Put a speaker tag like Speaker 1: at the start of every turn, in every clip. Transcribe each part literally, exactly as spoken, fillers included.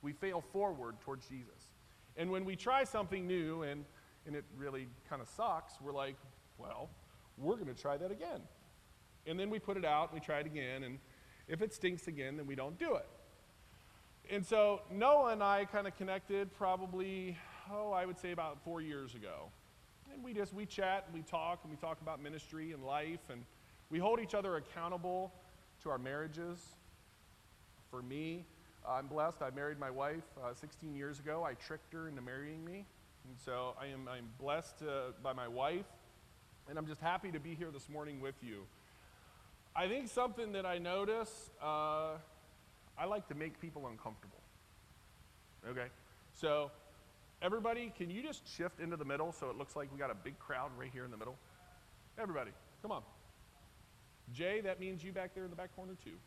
Speaker 1: We fail forward towards Jesus. And when we try something new and, and it really kind of sucks, we're like, well, we're going to try that again. And then we put it out, and we try it again, and if it stinks again, then we don't do it. And so Noah and I kind of connected probably, oh, I would say about four years ago. And we just, we chat, and we talk, and we talk about ministry and life, and we hold each other accountable to our marriages. For me, I'm blessed. I married my wife uh, sixteen years ago. I tricked her into marrying me. And so I am I'm blessed uh, by my wife, and I'm just happy to be here this morning with you. I think something that I notice, uh, I like to make people uncomfortable. Okay? So everybody, can you just shift into the middle so it looks like we got a big crowd right here in the middle? Everybody, come on. Jay, that means you back there in the back corner too.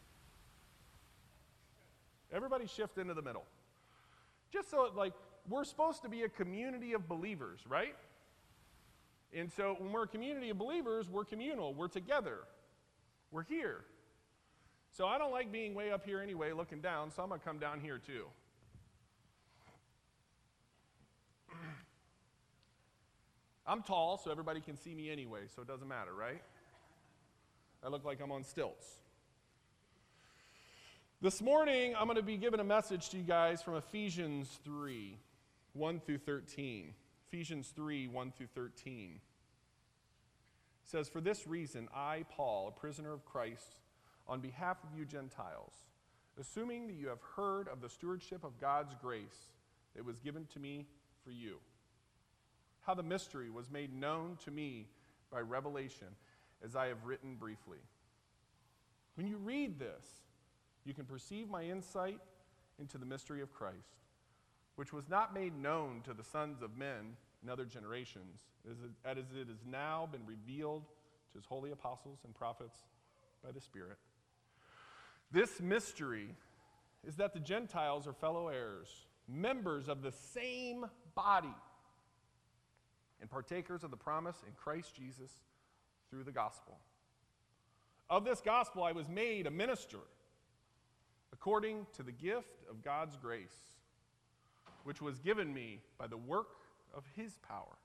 Speaker 1: Everybody shift into the middle. Just so, like, we're supposed to be a community of believers, right? And so when we're a community of believers, we're communal. We're together. We're here. So I don't like being way up here anyway, looking down, so I'm going to come down here too. I'm tall, so everybody can see me anyway, so it doesn't matter, right? I look like I'm on stilts. This morning, I'm going to be giving a message to you guys from Ephesians three, one through thirteen. Ephesians three, one through thirteen. It says, "For this reason, I, Paul, a prisoner of Christ, on behalf of you Gentiles, assuming that you have heard of the stewardship of God's grace that was given to me for you, how the mystery was made known to me by revelation, as I have written briefly. When you read this, you can perceive my insight into the mystery of Christ, which was not made known to the sons of men in other generations, as it has now been revealed to his holy apostles and prophets by the Spirit. This mystery is that the Gentiles are fellow heirs, members of the same body, and partakers of the promise in Christ Jesus through the gospel. Of this gospel I was made a minister, according to the gift of God's grace, which was given me by the work of his power.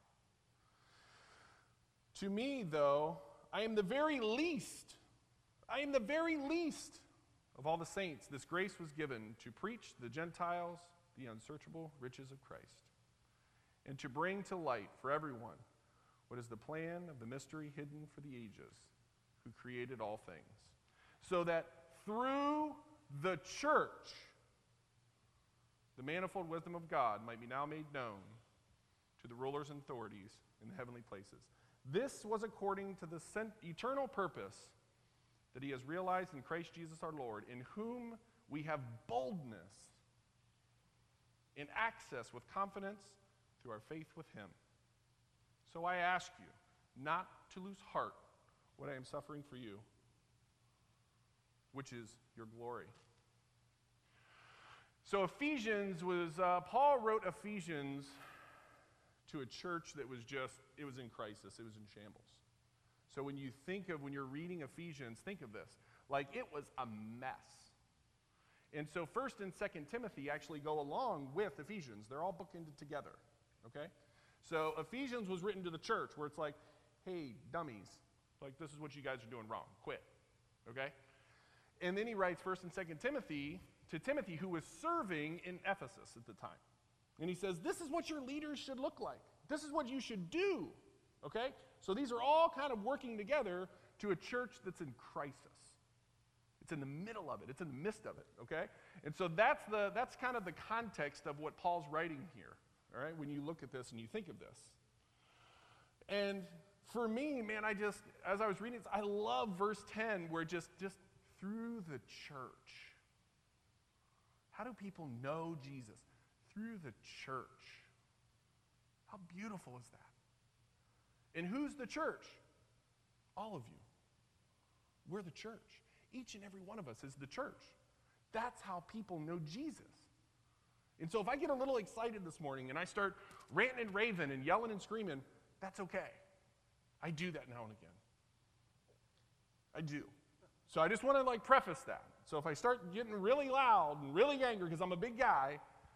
Speaker 1: To me, though, I am the very least, I am the very least of all the saints. This grace was given to preach to the Gentiles the unsearchable riches of Christ, and to bring to light for everyone what is the plan of the mystery hidden for the ages, who created all things, so that through the church, the manifold wisdom of God might be now made known to the rulers and authorities in the heavenly places. This was according to the cent- eternal purpose that he has realized in Christ Jesus our Lord, in whom we have boldness and access with confidence through our faith with him. So I ask you not to lose heart when I am suffering for you, which is your glory." So Ephesians was, uh, Paul wrote Ephesians to a church that was just, it was in crisis, it was in shambles. So when you think of, when you're reading Ephesians, think of this, like it was a mess. And so First and Second Timothy actually go along with Ephesians. They're all bookended together, okay? So Ephesians was written to the church where it's like, hey, dummies, like this is what you guys are doing wrong, quit, okay? And then he writes First and Second Timothy to Timothy, who was serving in Ephesus at the time. And he says, this is what your leaders should look like. This is what you should do, okay? So these are all kind of working together to a church that's in crisis. It's in the middle of it. It's in the midst of it, okay? And so that's the that's kind of the context of what Paul's writing here, all right, when you look at this and you think of this. And for me, man, I just, as I was reading this, I love verse ten, where just, just through the church. How do people know Jesus? Through the church. How beautiful is that? And who's the church? All of you. We're the church. Each and every one of us is the church. That's how people know Jesus. And so if I get a little excited this morning and I start ranting and raving and yelling and screaming, that's okay. I do that now and again. I do. So I just want to like preface that. So if I start getting really loud and really angry because I'm a big guy,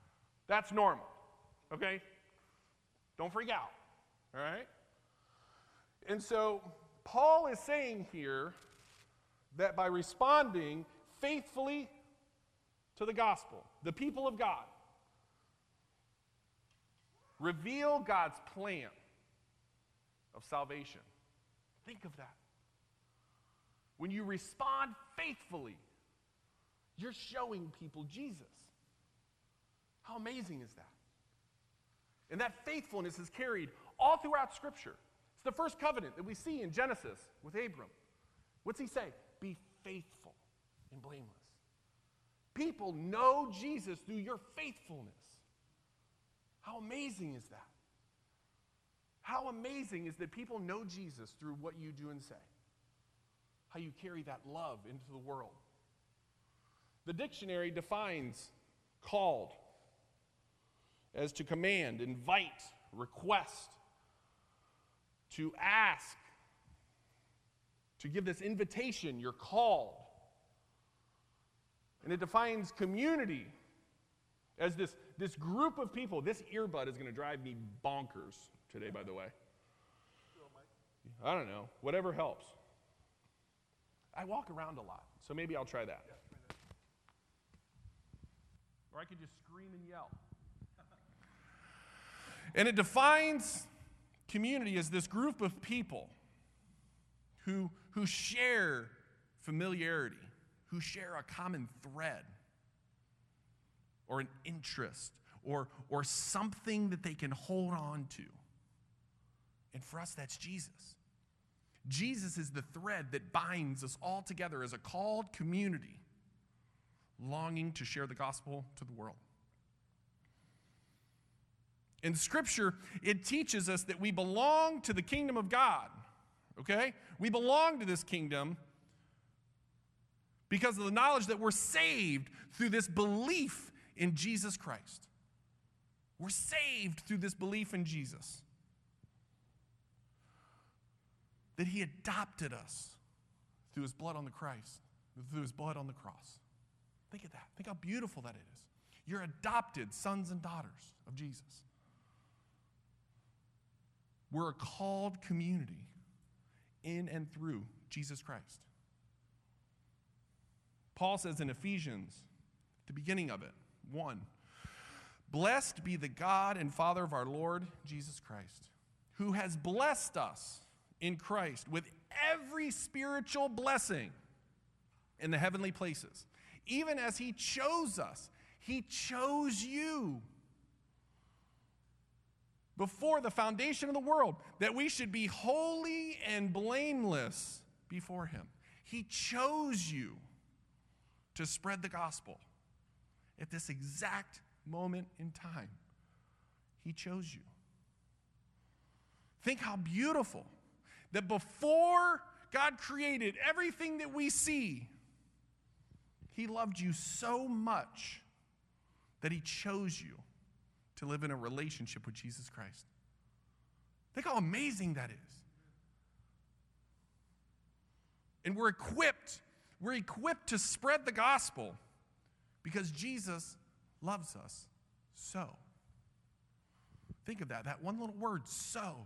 Speaker 1: That's normal, okay? Don't freak out, all right? And so Paul is saying here that by responding faithfully to the gospel, the people of God reveal God's plan of salvation. Think of that. When you respond faithfully, you're showing people Jesus. How amazing is that? And that faithfulness is carried all throughout Scripture. It's the first covenant that we see in Genesis with Abram. What's he say? Be faithful and blameless. People know Jesus through your faithfulness. How amazing is that? How amazing is that people know Jesus through what you do and say. How you carry that love into the world. The dictionary defines called as to command, invite, request, to ask, to give this invitation, you're called. And it defines community as this, this group of people. This earbud is going to drive me bonkers today, by the way. I don't know. Whatever helps. I walk around a lot, so maybe I'll try that. Or I could just scream and yell. And it defines community as this group of people who, who share familiarity, who share a common thread or an interest or, or something that they can hold on to. And for us, that's Jesus. Jesus is the thread that binds us all together as a called community, longing to share the gospel to the world. In Scripture, it teaches us that we belong to the kingdom of God, okay? We belong to this kingdom because of the knowledge that we're saved through this belief in Jesus Christ. We're saved through this belief in Jesus. That he adopted us through his blood on the Christ, through his blood on the cross. Think of that. Think how beautiful that is. You're adopted sons and daughters of Jesus. We're a called community in and through Jesus Christ. Paul says in Ephesians, the beginning of it, one, blessed be the God and Father of our Lord Jesus Christ, who has blessed us in Christ with every spiritual blessing in the heavenly places. Even as he chose us, he chose you before the foundation of the world, that we should be holy and blameless before him. He chose you to spread the gospel at this exact moment in time. He chose you. Think how beautiful that before God created everything that we see, he loved you so much that he chose you to live in a relationship with Jesus Christ. Think how amazing that is. And we're equipped, we're equipped to spread the gospel because Jesus loves us so. Think of that, that one little word, so.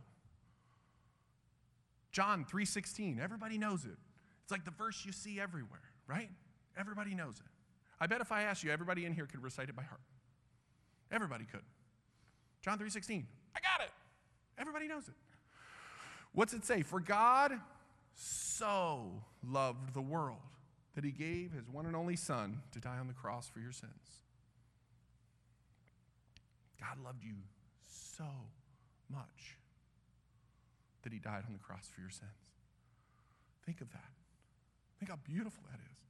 Speaker 1: John three sixteen, everybody knows it. It's like the verse you see everywhere, right? Everybody knows it. I bet if I asked you, everybody in here could recite it by heart. Everybody could. John three sixteen, I got it. Everybody knows it. What's it say? For God so loved the world that he gave his one and only Son to die on the cross for your sins. God loved you so much that he died on the cross for your sins. Think of that. Think how beautiful that is.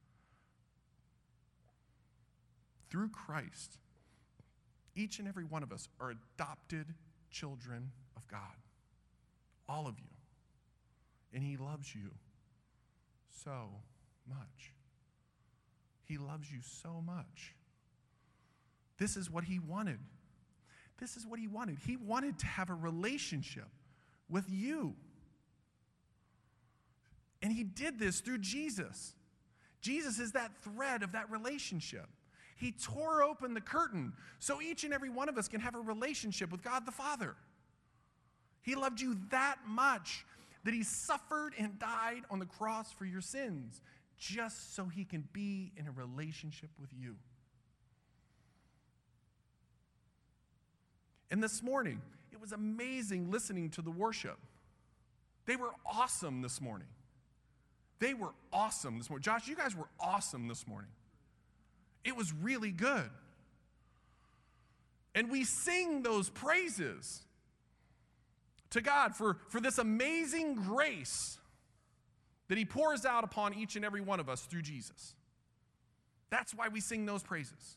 Speaker 1: Through Christ, each and every one of us are adopted children of God. All of you. And he loves you so much. He loves you so much. This is what he wanted. This is what he wanted. He wanted to have a relationship with you. And he did this through Jesus. Jesus is that thread of that relationship. He tore open the curtain so each and every one of us can have a relationship with God the Father. He loved you that much that he suffered and died on the cross for your sins, just so he can be in a relationship with you. And this morning, it was amazing listening to the worship. They were awesome this morning. They were awesome this morning. Josh, you guys were awesome this morning. It was really good. And we sing those praises to God for, for this amazing grace that he pours out upon each and every one of us through Jesus. That's why we sing those praises.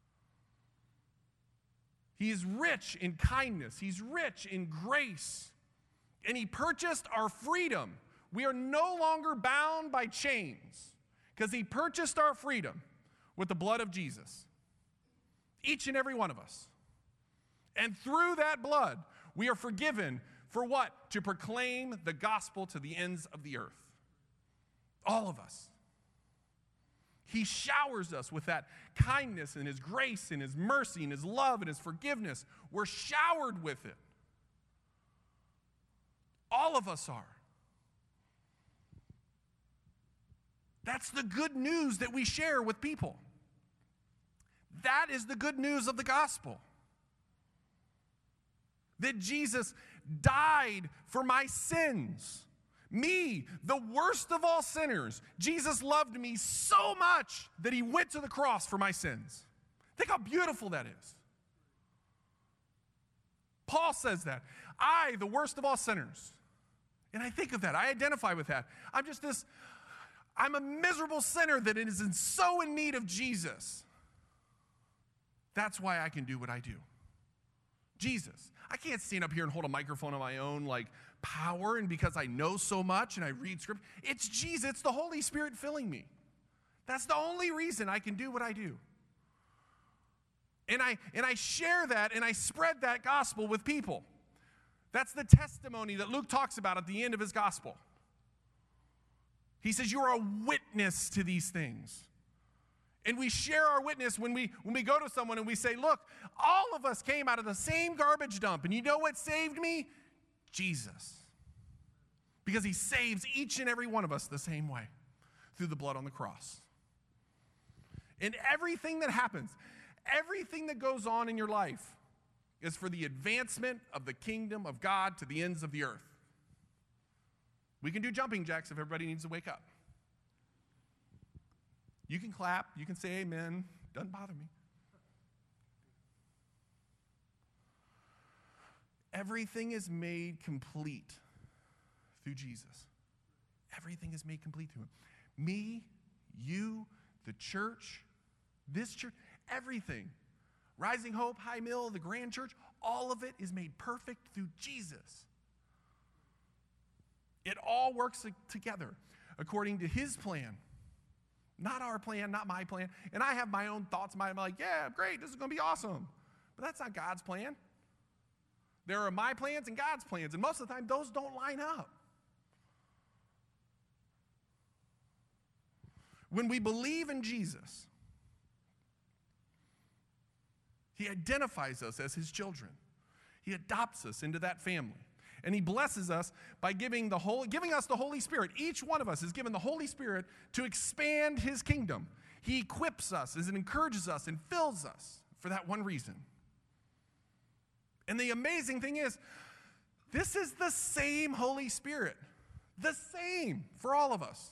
Speaker 1: He is rich in kindness. He's rich in grace. And he purchased our freedom. We are no longer bound by chains because he purchased our freedom with the blood of Jesus. Each and every one of us. And through that blood, we are forgiven for what? To proclaim the gospel to the ends of the earth. All of us. He showers us with that kindness and his grace and his mercy and his love and his forgiveness. We're showered with it. All of us are. That's the good news that we share with people. That is the good news of the gospel. That Jesus died for my sins. Me, the worst of all sinners. Jesus loved me so much that he went to the cross for my sins. Think how beautiful that is. Paul says that. I, the worst of all sinners. And I think of that. I identify with that. I'm just this, I'm a miserable sinner that is in so in need of Jesus. That's why I can do what I do. Jesus. I can't stand up here and hold a microphone on my own like power and because I know so much and I read scripture. It's Jesus. It's the Holy Spirit filling me. That's the only reason I can do what I do. And I, and I share that and I spread that gospel with people. That's the testimony that Luke talks about at the end of his gospel. He says, you're a witness to these things. And we share our witness when we, when we go to someone and we say, look, all of us came out of the same garbage dump. And you know what saved me? Jesus. Because he saves each and every one of us the same way through the blood on the cross. And everything that happens, everything that goes on in your life is for the advancement of the kingdom of God to the ends of the earth. We can do jumping jacks if everybody needs to wake up. You can clap, you can say amen, doesn't bother me. Everything is made complete through Jesus. Everything is made complete through him. Me, you, the church, this church, everything. Rising Hope, High Mill, the Grand Church, all of it is made perfect through Jesus. It all works together according to his plan. Not our plan, not my plan. And I have my own thoughts. I'm like, yeah, great, this is going to be awesome. But that's not God's plan. There are my plans and God's plans, and most of the time, those don't line up. When we believe in Jesus, he identifies us as his children. He adopts us into that family. And he blesses us by giving, the whole, giving us the Holy Spirit. Each one of us is given the Holy Spirit to expand his kingdom. He equips us and encourages us and fills us for that one reason. And the amazing thing is, this is the same Holy Spirit. The same for all of us.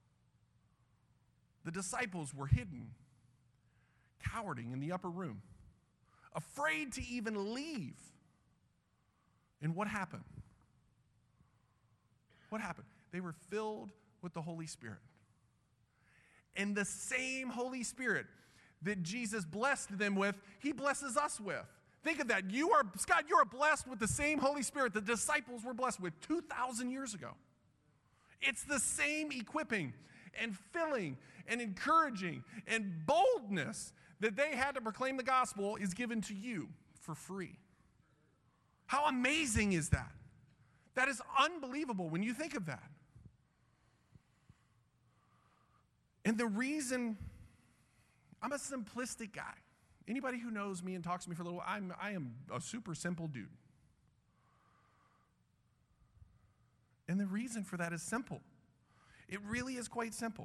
Speaker 1: The disciples were hidden, cowering in the upper room, afraid to even leave. And what happened? What happened? They were filled with the Holy Spirit. And the same Holy Spirit that Jesus blessed them with, he blesses us with. Think of that. You are, Scott, you are blessed with the same Holy Spirit the disciples were blessed with two thousand years ago. It's the same equipping and filling and encouraging and boldness that they had to proclaim the gospel is given to you for free. How amazing is that? That is unbelievable when you think of that. And the reason
Speaker 2: I'm a simplistic guy. Anybody who knows me and talks to me for a little while, I'm, I am a super simple dude. And the reason for that is simple. It really is quite simple.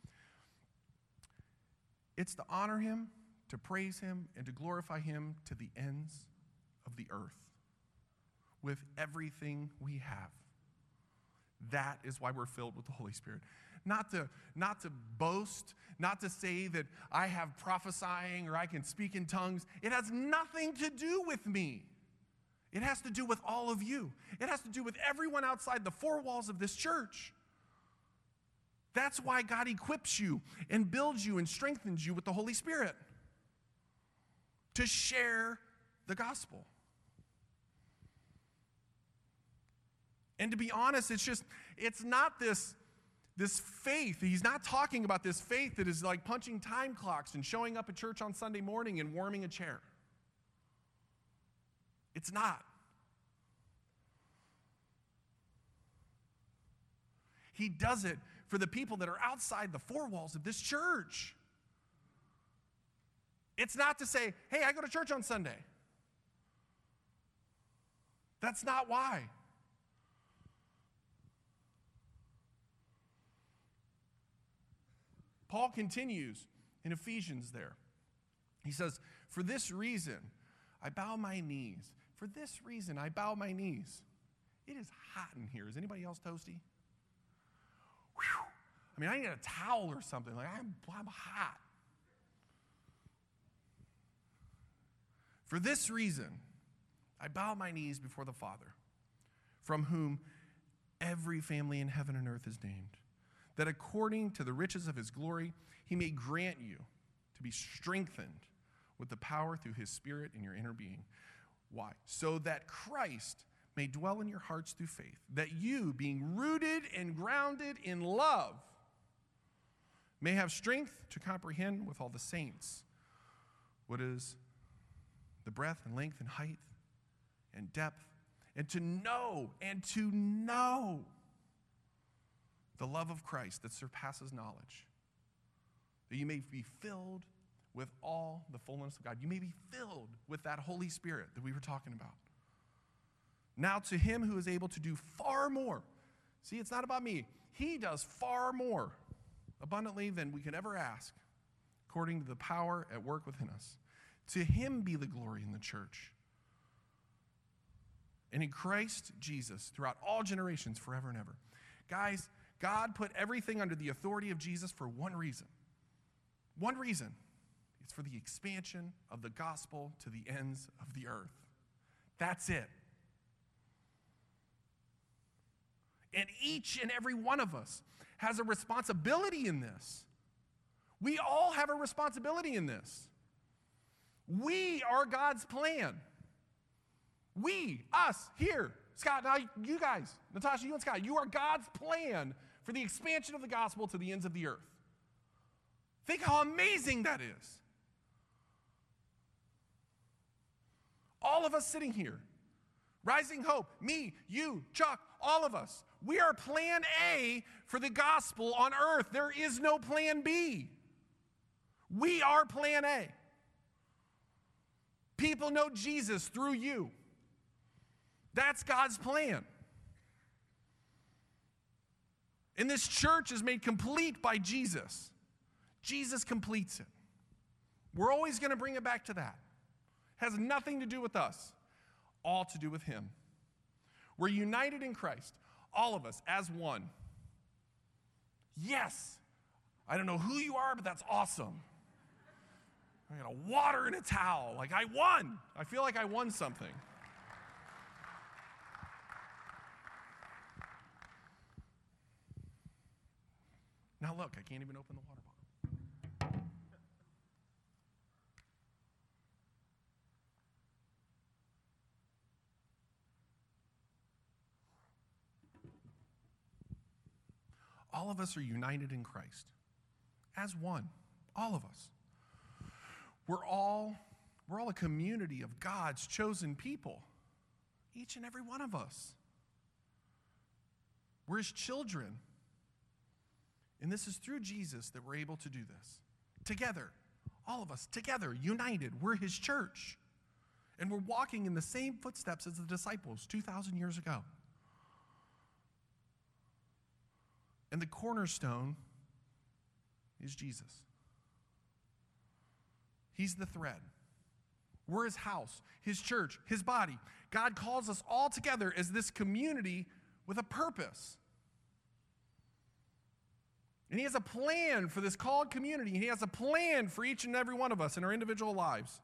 Speaker 2: It's to honor him, to praise him, and to glorify him to the ends of the earth with everything we have. That is why we're filled with the Holy Spirit. Not to, not to boast, not to say that I have prophesying or I can speak in tongues. It has nothing to do with me. It has to do with all of you. It has to do with everyone outside the four walls of this church. That's why God equips you and builds you and strengthens you with the Holy Spirit to share the gospel. And to be honest, it's just, it's not this, this faith. He's not talking about this faith that is like punching time clocks and showing up at church on Sunday morning and warming a chair. It's not. He does it for the people that are outside the four walls of this church. It's not to say, hey, I go to church on Sunday. That's not why. Paul continues in Ephesians there. He says, for this reason, I bow my knees. For this reason, I bow my knees. It is hot in here. Is anybody else toasty? Whew. I mean, I need a towel or something. Like, I'm, I'm hot. For this reason, I bow my knees before the Father, from whom every family in heaven and earth is named, that according to the riches of his glory, he may grant you to be strengthened with the power through his Spirit in your inner being. Why? So that Christ may dwell in your hearts through faith, that you, being rooted and grounded in love, may have strength to comprehend with all the saints what is the breadth and length and height and depth, and to know, and to know the love of Christ that surpasses knowledge, that you may be filled with all the fullness of God. You may be filled with that Holy Spirit that we were talking about. Now to him who is able to do far more. See, it's not about me. He does far more abundantly than we could ever ask, according to the power at work within us. To him be the glory in the church and in Christ Jesus throughout all generations, forever and ever. Guys, God put everything under the authority of Jesus for one reason. One reason. It's for the expansion of the gospel to the ends of the earth. That's it. And each and every one of us has a responsibility in this. We all have a responsibility in this. We are God's plan. We, us, here, Scott, now you guys, Natasha, you and Scott, you are God's plan for the expansion of the gospel to the ends of the earth. Think how amazing that is. All of us sitting here, Rising Hope, me, you, Chuck, all of us, we are plan A for the gospel on earth. There is no plan B. We are plan A. People know Jesus through you. That's God's plan. And this church is made complete by Jesus. Jesus completes it. We're always going to bring it back to that. It has nothing to do with us, all to do with him. We're united in Christ, all of us as one. Yes, I don't know who you are, but that's awesome. I got a water and a towel. Like, I won. I feel like I won something. Now look, I can't even open the water bottle. All of us are united in Christ as one. All of us. We're all, we're all a community of God's chosen people. Each and every one of us. We're his children. And this is through Jesus that we're able to do this. Together. All of us together, united. We're his church. And we're walking in the same footsteps as the disciples two thousand years ago. And the cornerstone is Jesus. He's the thread. We're his house, his church, his body. God calls us all together as this community with a purpose. And he has a plan for this called community. And he has a plan for each and every one of us in our individual lives.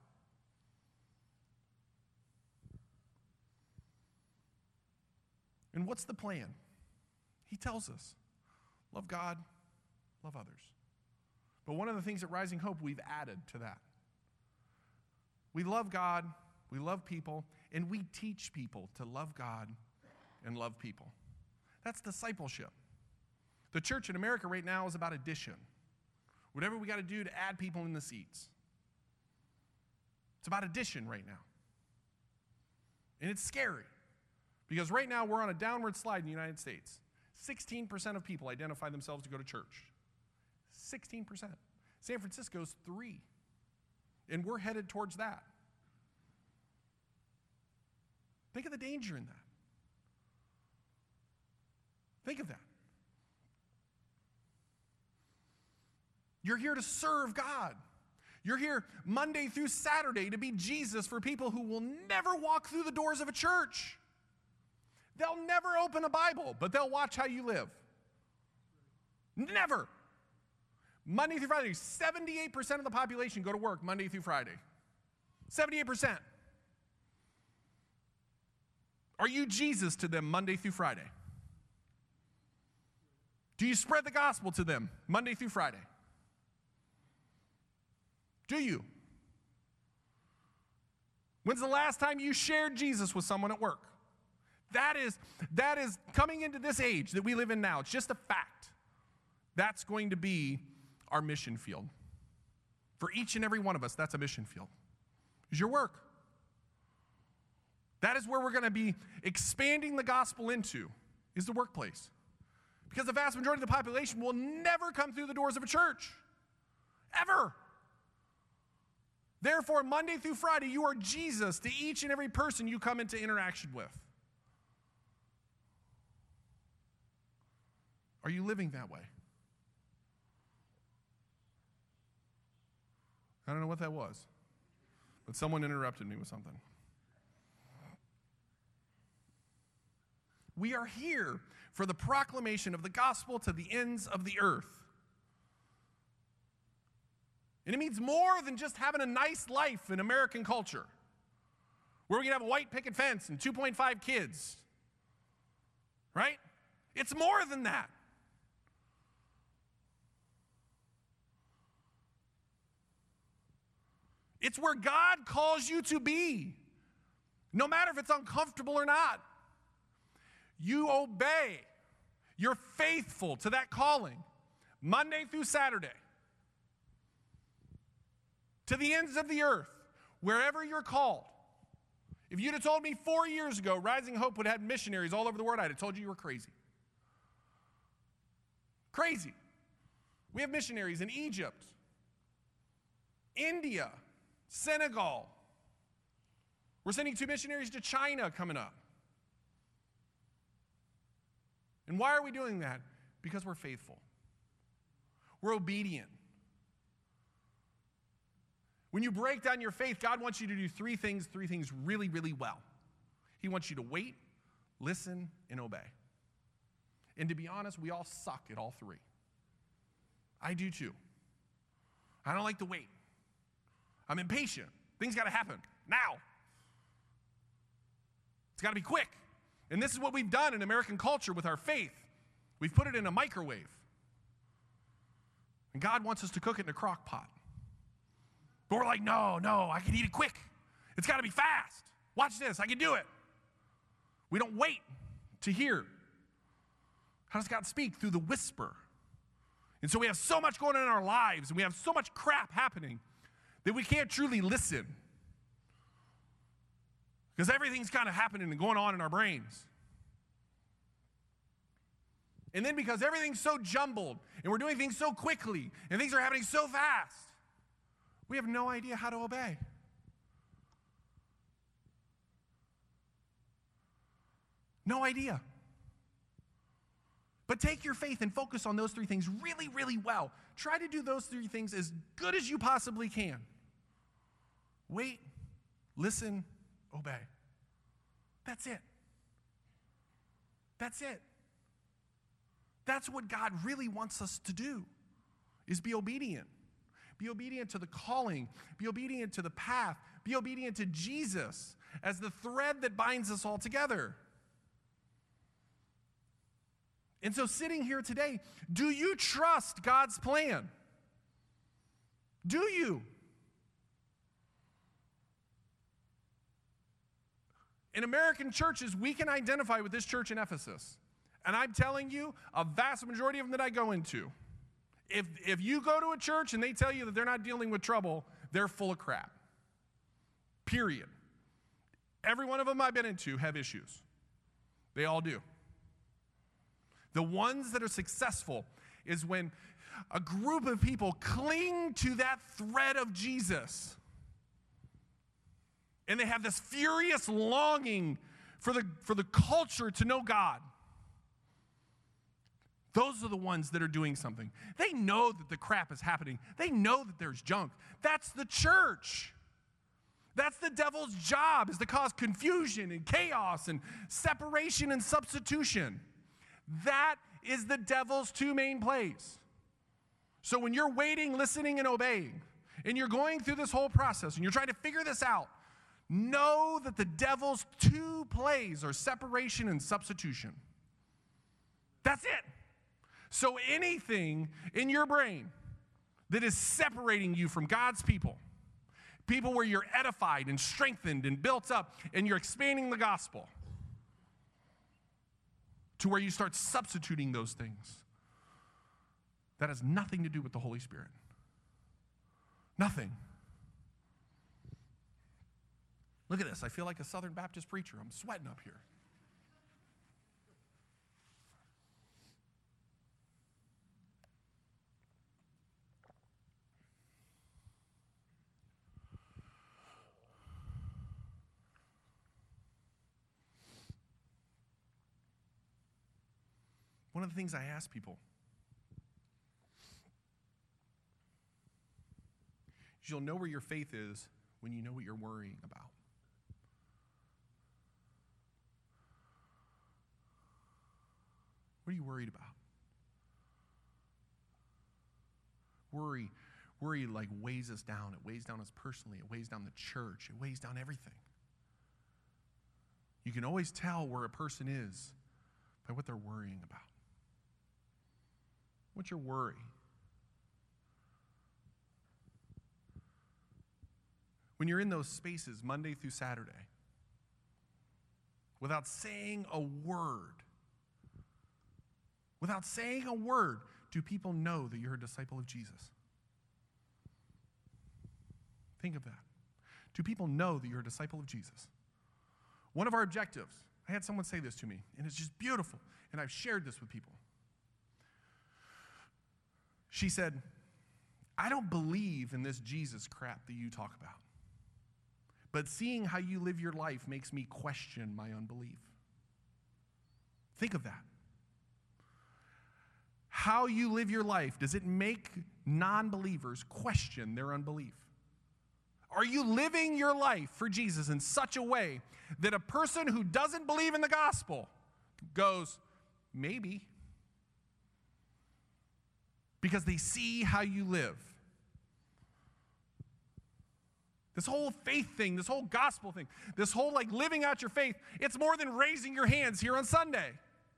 Speaker 2: And what's the plan? He tells us, love God, love others. But one of the things at Rising Hope we've added to that. We love God, we love people, and we teach people to love God and love people. That's discipleship. The church in America right now is about addition. Whatever we got to do to add people in the seats. It's about addition right now. And it's scary. Because right now we're on a downward slide in the United States. sixteen percent of people identify themselves to go to church. sixteen percent. San Francisco's three. And we're headed towards that. Think of the danger in that. Think of that. You're here to serve God. You're here Monday through Saturday to be Jesus for people who will never walk through the doors of a church. They'll never open a Bible, but they'll watch how you live. Never. Monday through Friday, seventy-eight percent of the population go to work Monday through Friday. seventy-eight percent. Are you Jesus to them Monday through Friday? Do you spread the gospel to them Monday through Friday? Do you? When's the last time you shared Jesus with someone at work? That is, that is coming into this age that we live in now. It's just a fact. That's going to be our mission field. For each and every one of us, that's a mission field. Is your work. That is where we're going to be expanding the gospel into, is the workplace. Because the vast majority of the population will never come through the doors of a church. Ever. Therefore, Monday through Friday, you are Jesus to each and every person you come into interaction with. Are you living that way? I don't know what that was, but someone interrupted me with something. We are here for the proclamation of the gospel to the ends of the earth. And it means more than just having a nice life in American culture, where we can have a white picket fence and two point five kids. Right? It's more than that. It's where God calls you to be, no matter if it's uncomfortable or not. You obey. You're faithful to that calling, Monday through Saturday, to the ends of the earth, wherever you're called. If you'd have told me four years ago Rising Hope would have missionaries all over the world, I'd have told you you were crazy. Crazy. We have missionaries in Egypt, India, Senegal. We're sending two missionaries to China coming up. And why are we doing that? Because we're faithful. We're obedient. When you break down your faith, God wants you to do three things, three things really, really well. He wants you to wait, listen, and obey. And to be honest, we all suck at all three. I do too. I don't like to wait. I'm impatient. Things got to happen now. It's got to be quick. And this is what we've done in American culture with our faith. We've put it in a microwave. And God wants us to cook it in a crock pot. But we're like, no, no, I can eat it quick. It's got to be fast. Watch this, I can do it. We don't wait to hear. How does God speak? Through the whisper. And so we have so much going on in our lives, and we have so much crap happening that we can't truly listen. Because everything's kind of happening and going on in our brains. And then because everything's so jumbled, and we're doing things so quickly, and things are happening so fast, We have no idea how to obey. No idea. But take your faith and focus on those three things really, really well. Try to do those three things as good as you possibly can. Wait, listen, obey. That's it. That's it. That's what God really wants us to do, is be obedient. Be obedient to the calling. Be obedient to the path. Be obedient to Jesus as the thread that binds us all together. And so sitting here today, do you trust God's plan? Do you? In American churches, we can identify with this church in Ephesus. And I'm telling you, a vast majority of them that I go into, if, if you go to a church and they tell you that they're not dealing with trouble, they're full of crap. Period. Every one of them I've been into have issues. They all do. The ones that are successful is when a group of people cling to that thread of Jesus. And they have this furious longing for the, for the culture to know God. Those are the ones that are doing something. They know that the crap is happening. They know that there's junk. That's the church. That's the devil's job, is to cause confusion and chaos and separation and substitution. That is the devil's two main plays. So when you're waiting, listening, and obeying, and you're going through this whole process, and you're trying to figure this out, know that the devil's two plays are separation and substitution. That's it. So anything in your brain that is separating you from God's people, people where you're edified and strengthened and built up, and you're expanding the gospel, to where you start substituting those things, that has nothing to do with the Holy Spirit. Nothing. Look at this. I feel like a Southern Baptist preacher. I'm sweating up here. One of the things I ask people is, you'll know where your faith is when you know what you're worrying about. What are you worried about? Worry, worry like weighs us down. It weighs down us personally. It weighs down the church. It weighs down everything. You can always tell where a person is by what they're worrying about. What's your worry? When you're in those spaces Monday through Saturday, without saying a word, without saying a word, do people know that you're a disciple of Jesus? Think of that. Do people know that you're a disciple of Jesus? One of our objectives, I had someone say this to me, and it's just beautiful, and I've shared this with people. She said, I don't believe in this Jesus crap that you talk about, but seeing how you live your life makes me question my unbelief. Think of that. How you live your life, does it make non-believers question their unbelief? Are you living your life for Jesus in such a way that a person who doesn't believe in the gospel goes, maybe? Because they see how you live. This whole faith thing, this whole gospel thing, this whole like living out your faith, it's more than raising your hands here on Sunday.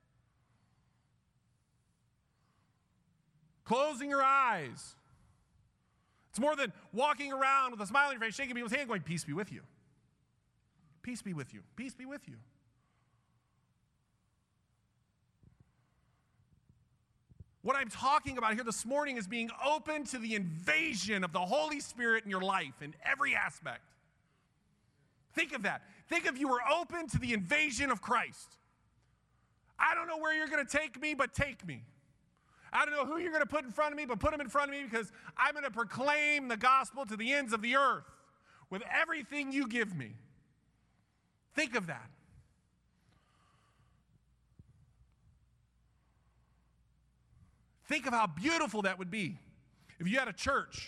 Speaker 2: Closing your eyes. It's more than walking around with a smile on your face, shaking people's hand, going, peace be with you. Peace be with you. Peace be with you. What I'm talking about here this morning is being open to the invasion of the Holy Spirit in your life in every aspect. Think of that. Think if you were open to the invasion of Christ. I don't know where you're going to take me, but take me. I don't know who you're going to put in front of me, but put them in front of me because I'm going to proclaim the gospel to the ends of the earth with everything you give me. Think of that. Think of how beautiful that would be if you had a church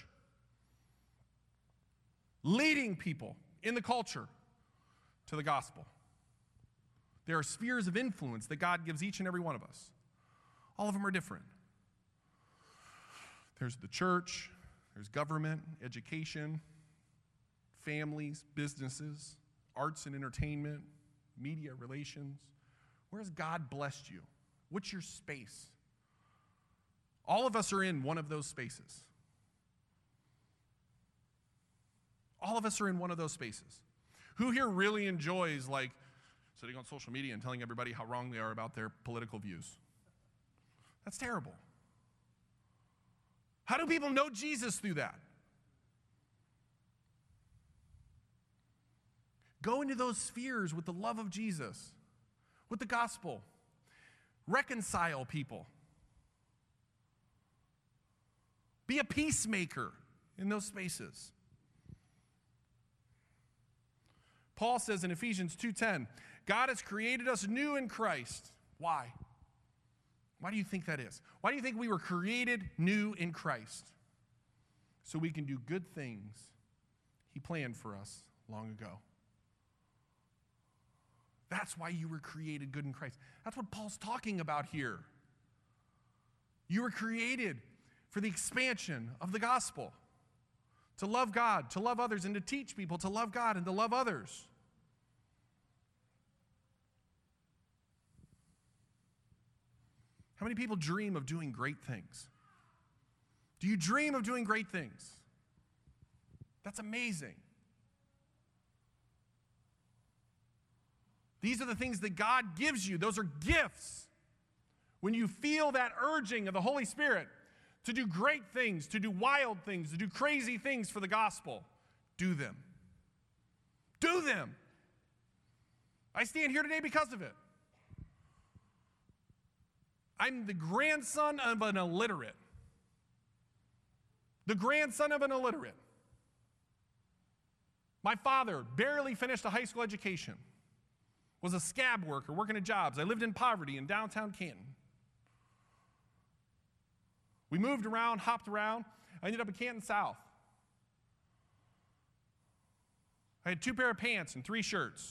Speaker 2: leading people in the culture to the gospel. There are spheres of influence that God gives each and every one of us. All of them are different. There's the church, there's government, education, families, businesses, arts and entertainment, media relations. Where has God blessed you? What's your space? All of us are in one of those spaces. All of us are in one of those spaces. Who here really enjoys, like, sitting on social media and telling everybody how wrong they are about their political views? That's terrible. How do people know Jesus through that? Go into those spheres with the love of Jesus, with the gospel. Reconcile people. Be a peacemaker in those spaces. Paul says in Ephesians two ten, God has created us new in Christ. Why? Why do you think that is? Why do you think we were created new in Christ? So we can do good things he planned for us long ago. That's why you were created good in Christ. That's what Paul's talking about here. You were created for the expansion of the gospel, to love God, to love others, and to teach people to love God and to love others. How many people dream of doing great things? Do you dream of doing great things? That's amazing. These are the things that God gives you. Those are gifts. When you feel that urging of the Holy Spirit to do great things, to do wild things, to do crazy things for the gospel, do them. Do them. I stand here today because of it. I'm the grandson of an illiterate. The grandson of an illiterate. My father barely finished a high school education, was a scab worker working at jobs. I lived in poverty in downtown Canton. We moved around, hopped around. I ended up in Canton South. I had two pair of pants and three shirts.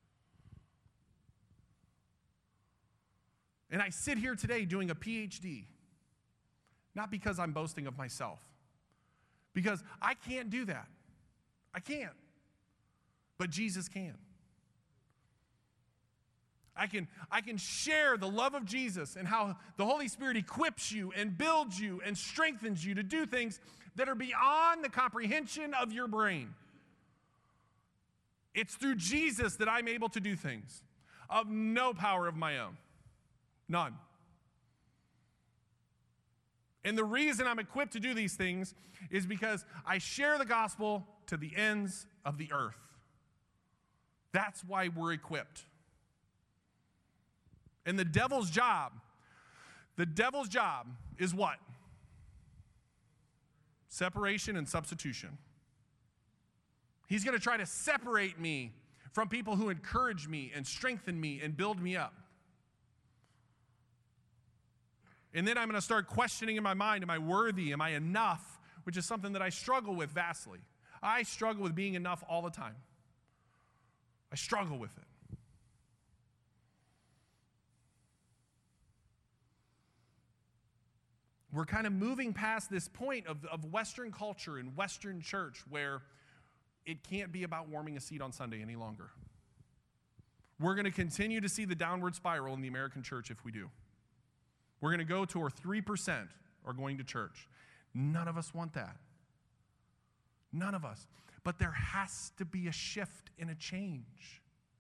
Speaker 2: And I sit here today doing a P H D, not because I'm boasting of myself, because I can't do that. I can't. But Jesus can. I can, I can share the love of Jesus and how the Holy Spirit equips you and builds you and strengthens you to do things that are beyond the comprehension of your brain. It's through Jesus that I'm able to do things of no power of my own. None. And the reason I'm equipped to do these things is because I share the gospel to the ends of the earth. That's why we're equipped. And the devil's job, the devil's job is what? Separation and substitution. He's going to try to separate me from people who encourage me and strengthen me and build me up. And then I'm going to start questioning in my mind, am I worthy? Am I enough? Which is something that I struggle with vastly. I struggle with being enough all the time. I struggle with it. We're kind of moving past this point of, of Western culture and Western church where it can't be about warming a seat on Sunday any longer. We're going to continue to see the downward spiral in the American church if we do. We're going to go to where three percent are going to church. None of us want that. None of us. But there has to be a shift and a change.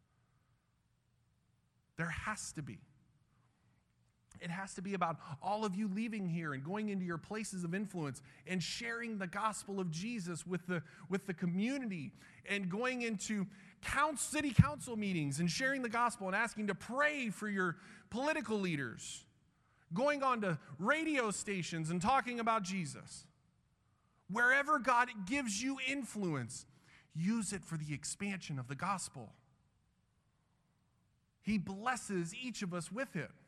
Speaker 2: There has to be. It has to be about all of you leaving here and going into your places of influence and sharing the gospel of Jesus with the, with the community and going into count, city council meetings and sharing the gospel and asking to pray for your political leaders, going on to radio stations and talking about Jesus. Wherever God gives you influence, use it for the expansion of the gospel. He blesses each of us with it.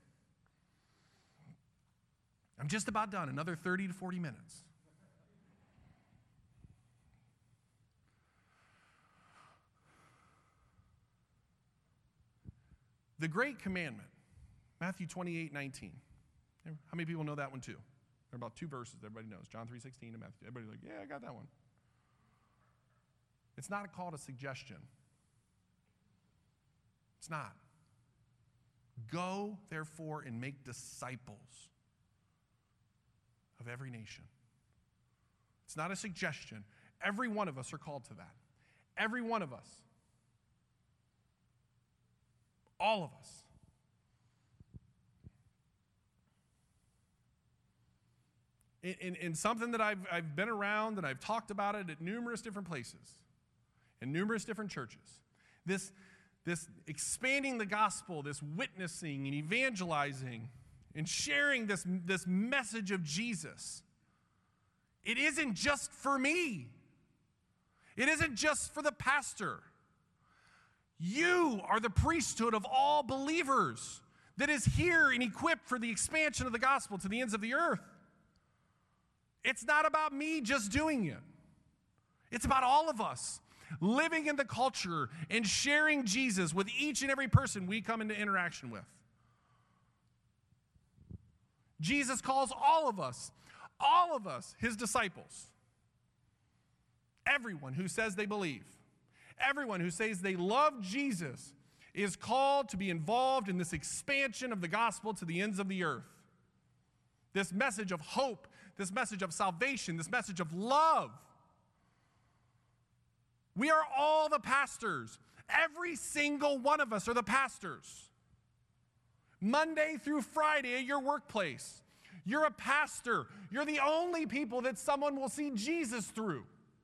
Speaker 2: I'm just about done, another thirty to forty minutes. The great commandment, Matthew twenty-eight nineteen. How many people know that one too? There are about two verses everybody knows, John three sixteen and Matthew. Everybody's like, yeah, I got that one. It's not a call to suggestion. It's not. Go, therefore, and make disciples of every nation. It's not a suggestion. Every one of us are called to that. Every one of us. All of us. In, in, in something that I've, I've been around and I've talked about it at numerous different places, in numerous different churches, this, this expanding the gospel, this witnessing and evangelizing and sharing this, this message of Jesus, it isn't just for me. It isn't just for the pastor. You are the priesthood of all believers that is here and equipped for the expansion of the gospel to the ends of the earth. It's not about me just doing it. It's about all of us living in the culture and sharing Jesus with each and every person we come into interaction with. Jesus calls all of us, all of us, his disciples. Everyone who says they believe, everyone who says they love Jesus is called to be involved in this expansion of the gospel to the ends of the earth. This message of hope, this message of salvation, this message of love. We are all the pastors. Every single one of us are the pastors. Monday through Friday at your workplace, you're a pastor. You're the only people that someone will see Jesus through.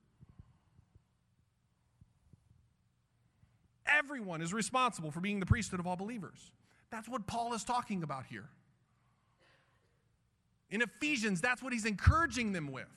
Speaker 2: Everyone is responsible for being the priesthood of all believers. That's what Paul is talking about here. In Ephesians, that's what he's encouraging them with.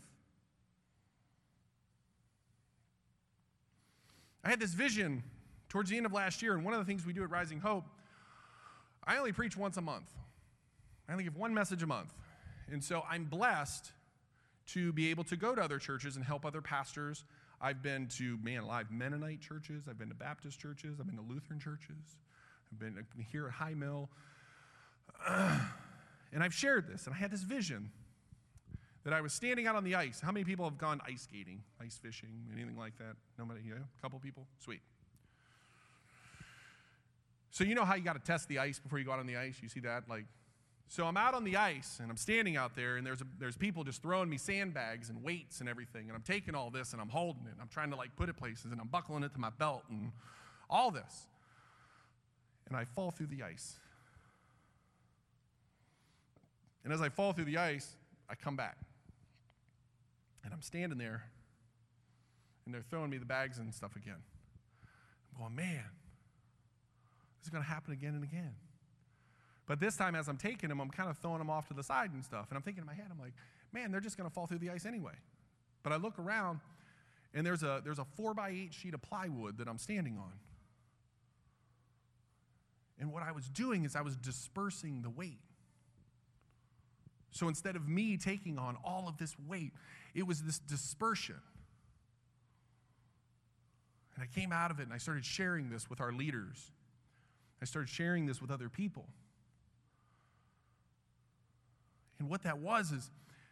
Speaker 2: I had this vision towards the end of last year, and one of the things we do at Rising Hope, I only preach once a month. I only give one message a month. And so I'm blessed to be able to go to other churches and help other pastors. I've been to, man alive, Mennonite churches. I've been to Baptist churches. I've been to Lutheran churches. I've been here at High Mill. Uh, and I've shared this, and I had this vision that I was standing out on the ice. How many people have gone ice skating, ice fishing, anything like that? Nobody? Yeah, a couple people? Sweet. So you know how you got to test the ice before you go out on the ice? You see that? Like, so I'm out on the ice, and I'm standing out there, and there's a, there's people just throwing me sandbags and weights and everything, and I'm taking all this, and I'm holding it, and I'm trying to, like, put it places, and I'm buckling it to my belt, and all this. And I fall through the ice. And as I fall through the ice, I come back. And I'm standing there, and they're throwing me the bags and stuff again. I'm going, man, this is going to happen again and again. But this time, as I'm taking them, I'm kind of throwing them off to the side and stuff. And I'm thinking in my head, I'm like, man, they're just going to fall through the ice anyway. But I look around, and there's a, there's a four by eight sheet of plywood that I'm standing on. And what I was doing is I was dispersing the weight. So instead of me taking on all of this weight, it was this dispersion. And I came out of it, and I started sharing this with our leaders. I started sharing this with other people. And what that was is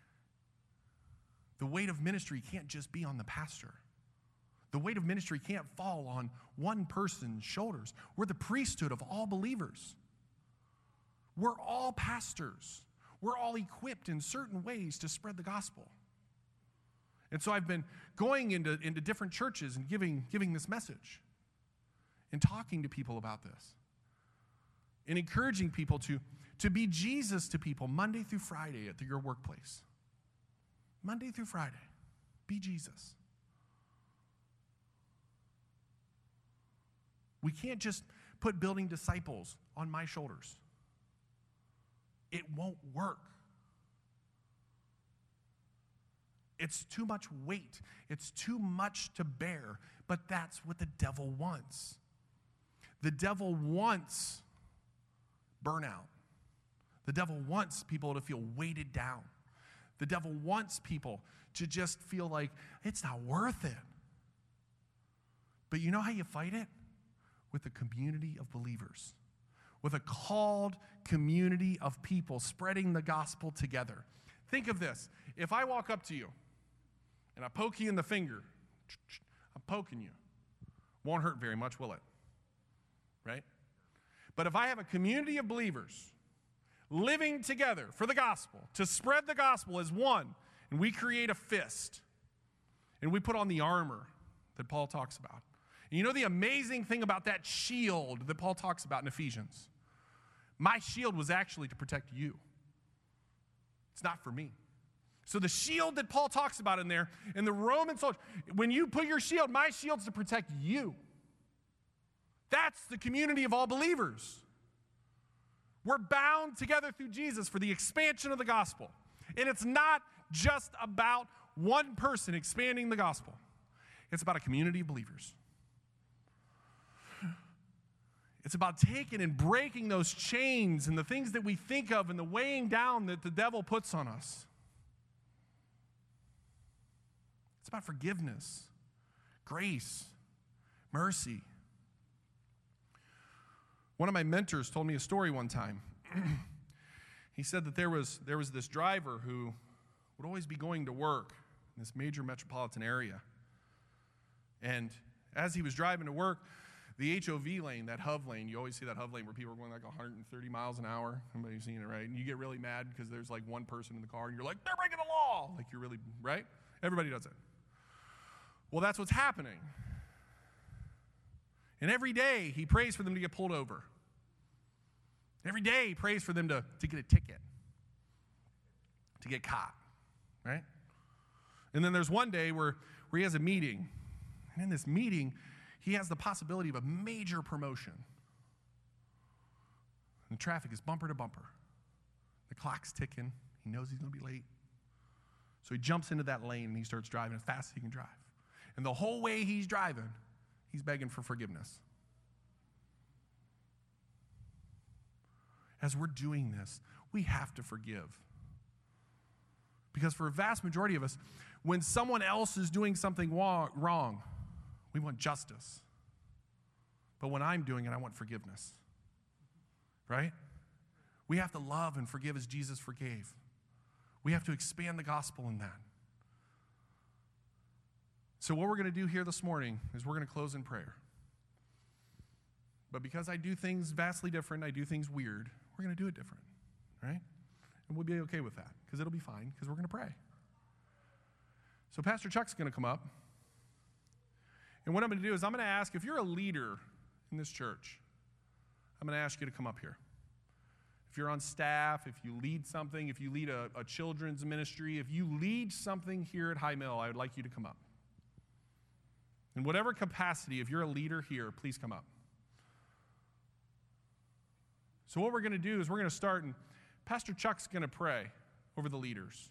Speaker 2: the weight of ministry can't just be on the pastor. The weight of ministry can't fall on one person's shoulders. We're the priesthood of all believers. We're all pastors. We're all equipped in certain ways to spread the gospel. And so I've been going into, into different churches and giving, giving this message and talking to people about this and encouraging people to, to be Jesus to people Monday through Friday at your workplace. Monday through Friday, be Jesus. We can't just put building disciples on my shoulders. it won't work. It's too much weight. It's too much to bear. But that's what the devil wants. The devil wants burnout. The devil wants people to feel weighted down. The devil wants people to just feel like it's not worth it. But you know how you fight it? With a community of believers. With a called community of people spreading the gospel together. Think of this. If I walk up to you and I poke you in the finger, I'm poking you. Won't hurt very much, will it? Right? But if I have a community of believers living together for the gospel, to spread the gospel as one, and we create a fist, and we put on the armor that Paul talks about. And you know the amazing thing about that shield that Paul talks about in Ephesians? My shield was actually to protect you. It's not for me. So the shield that Paul talks about in there, in the Roman soldier, when you put your shield, my shield's to protect you. That's the community of all believers. We're bound together through Jesus for the expansion of the gospel. And it's not just about one person expanding the gospel. It's about a community of believers. It's about taking and breaking those chains and the things that we think of and the weighing down that the devil puts on us. It's about forgiveness, grace, mercy. One of my mentors told me a story one time. He said that there was, there was this driver who would always be going to work in this major metropolitan area. And as he was driving to work, the H O V lane, that H O V lane, you always see that H O V lane where people are going like one hundred thirty miles an hour. Somebody's seen it, right? And you get really mad because there's like one person in the car and you're like, they're breaking the law. Like you're really, right? Everybody does it. Well, that's what's happening. And every day he prays for them to get pulled over. Every day he prays for them to, to get a ticket, to get caught, right? And then there's one day where, where he has a meeting. And in this meeting, he has the possibility of a major promotion. And the traffic is bumper to bumper. The clock's ticking. He knows he's going to be late. So he jumps into that lane and he starts driving as fast as he can drive. And the whole way he's driving, he's begging for forgiveness. As we're doing this, we have to forgive. Because for a vast majority of us, when someone else is doing something wrong, we want justice. But when I'm doing it, I want forgiveness. Right? We have to love and forgive as Jesus forgave. We have to expand the gospel in that. So what we're going to do here this morning is we're going to close in prayer. But because I do things vastly different, I do things weird, we're going to do it different, right? And we'll be okay with that because it'll be fine because we're going to pray. So Pastor Chuck's going to come up. And what I'm going to do is I'm going to ask, if you're a leader in this church, I'm going to ask you to come up here. If you're on staff, if you lead something, if you lead a, a children's ministry, if you lead something here at High Mill, I would like you to come up. In whatever capacity, if you're a leader here, please come up. So what we're going to do is we're going to start, and Pastor Chuck's going to pray over the leaders.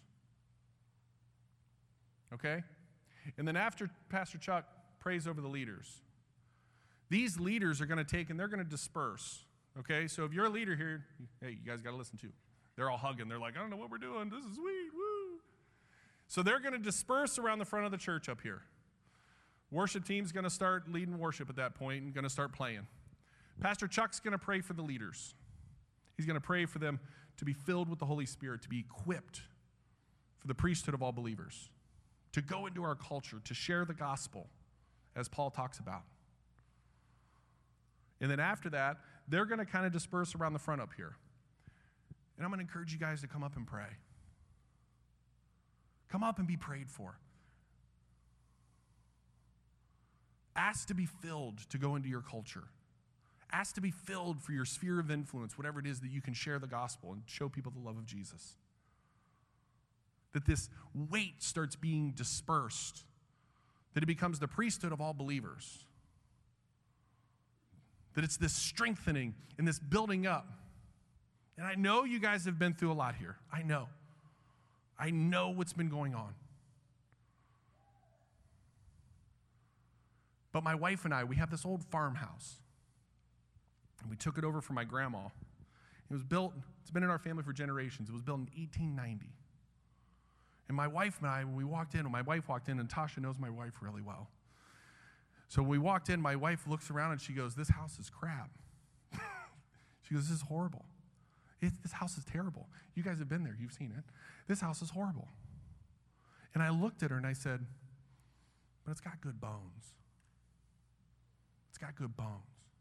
Speaker 2: Okay? And then after Pastor Chuck prays over the leaders, these leaders are going to take and they're going to disperse. Okay? So if you're a leader here, hey, you guys got to listen too. They're all hugging. They're like, I don't know what we're doing. This is sweet. Woo. So they're going to disperse around the front of the church up here. Worship team's going to start leading worship at that point and going to start playing. Pastor Chuck's going to pray for the leaders. He's going to pray for them to be filled with the Holy Spirit, to be equipped for the priesthood of all believers, to go into our culture, to share the gospel, as Paul talks about. And then after that, they're going to kind of disperse around the front up here. And I'm going to encourage you guys to come up and pray. Come up and be prayed for. Ask to be filled to go into your culture. Ask to be filled for your sphere of influence, whatever it is that you can share the gospel and show people the love of Jesus. That this weight starts being dispersed, that it becomes the priesthood of all believers. That it's this strengthening and this building up And I know you guys have been through a lot here. I know. I know what's been going on. But my wife and I, we have this old farmhouse. And we took it over from my grandma. It was built, it's been in our family for generations. It was built in eighteen ninety. And my wife and I, when we walked in, when my wife walked in, and Tasha knows my wife really well. So when we walked in, my wife looks around and she goes, this house is crap. She goes, this is horrible. It, this house is terrible. You guys have been there. You've seen it. This house is horrible. And I looked at her and I said, but it's got good bones. It's got good bones.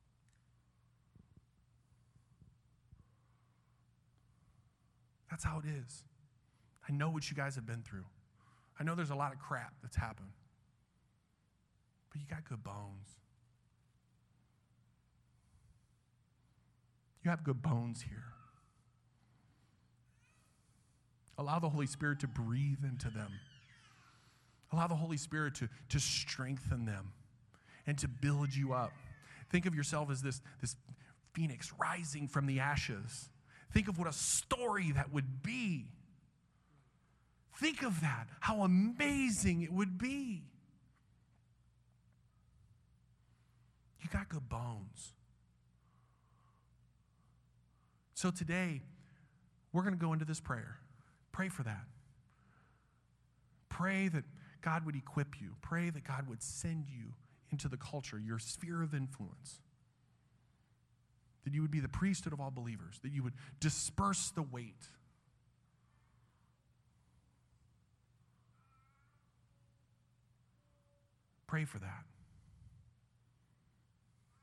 Speaker 2: That's how it is. I know what you guys have been through. I know there's a lot of crap that's happened. But you got good bones. You have good bones here. Allow the Holy Spirit to breathe into them. Allow the Holy Spirit to, to strengthen them and to build you up. Think of yourself as this, this phoenix rising from the ashes. Think of what a story that would be. Think of that, how amazing it would be. You got good bones. So today, we're going to go into this prayer. Pray for that. Pray that God would equip you. Pray that God would send you into the culture, your sphere of influence. That you would be the priesthood of all believers. That you would disperse the weight. Pray for that.